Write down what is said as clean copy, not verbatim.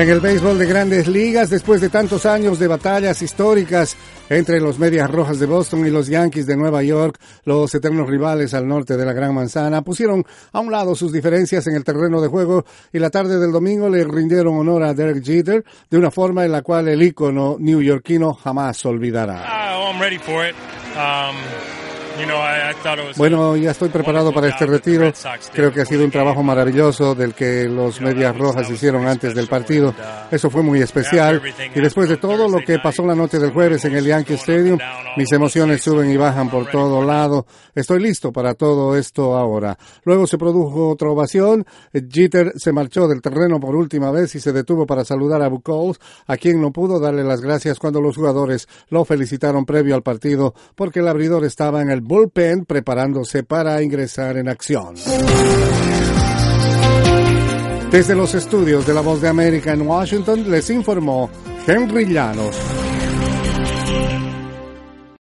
En el béisbol de Grandes Ligas, después de tantos años de batallas históricas entre los Medias Rojas de Boston y los Yankees de Nueva York, los eternos rivales al norte de la Gran Manzana, pusieron a un lado sus diferencias en el terreno de juego y la tarde del domingo le rindieron honor a Derek Jeter de una forma en la cual el ícono neoyorquino jamás olvidará. I'm ready for it. Bueno, ya estoy preparado para este retiro. Creo que ha sido un trabajo maravilloso del que los Medias Rojas hicieron antes del partido. Eso fue muy especial. Y después de todo lo que pasó la noche del jueves en el Yankee Stadium, mis emociones suben y bajan por todo lado. Estoy listo para todo esto ahora. Luego se produjo otra ovación. Jeter se marchó del terreno por última vez y se detuvo para saludar a Buchholz, a quien no pudo darle las gracias cuando los jugadores lo felicitaron previo al partido porque el abridor estaba en el bullpen preparándose para ingresar en acción. Desde los estudios de La Voz de América en Washington les informó Henry Llanos.